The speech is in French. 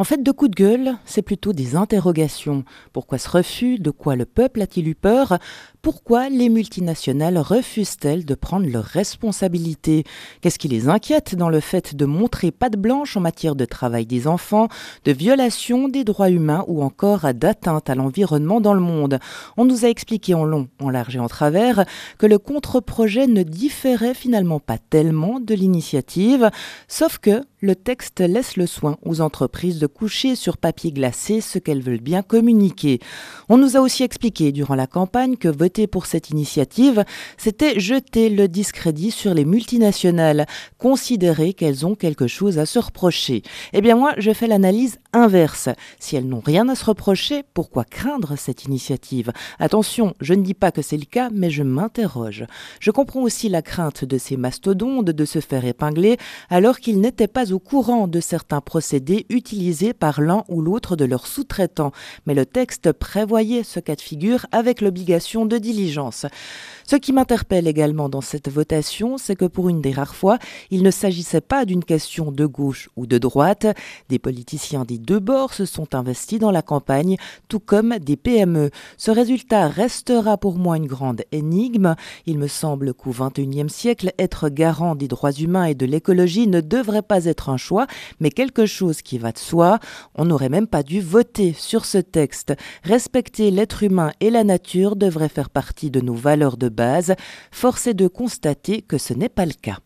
En fait, de coups de gueule, c'est plutôt des interrogations. Pourquoi ce refus? De quoi le peuple a-t-il eu peur? Pourquoi les multinationales refusent-elles de prendre leurs responsabilités? Qu'est-ce qui les inquiète dans le fait de montrer patte blanche en matière de travail des enfants, de violation des droits humains ou encore d'atteinte à l'environnement dans le monde? On nous a expliqué en long, en large et en travers que le contre-projet ne différait finalement pas tellement de l'initiative, sauf que le texte laisse le soin aux entreprises de coucher sur papier glacé ce qu'elles veulent bien communiquer. On nous a aussi expliqué durant la campagne que voter pour cette initiative, c'était jeter le discrédit sur les multinationales, considérer qu'elles ont quelque chose à se reprocher. Eh bien moi, je fais l'analyse inverse. Si elles n'ont rien à se reprocher, pourquoi craindre cette initiative? Attention, je ne dis pas que c'est le cas, mais je m'interroge. Je comprends aussi la crainte de ces mastodontes de se faire épingler alors qu'ils n'étaient pas au courant de certains procédés utilisés par l'un ou l'autre de leurs sous-traitants. Mais le texte prévoyait ce cas de figure avec l'obligation de diligence. Ce qui m'interpelle également dans cette votation, c'est que pour une des rares fois, il ne s'agissait pas d'une question de gauche ou de droite. Des politiciens des deux bords se sont investis dans la campagne, tout comme des PME. Ce résultat restera pour moi une grande énigme. Il me semble qu'au XXIe siècle, être garant des droits humains et de l'écologie ne devrait pas être un choix, mais quelque chose qui va de soi. On n'aurait même pas dû voter sur ce texte. Respecter l'être humain et la nature devrait faire partie de nos valeurs de base. Force est de constater que ce n'est pas le cas.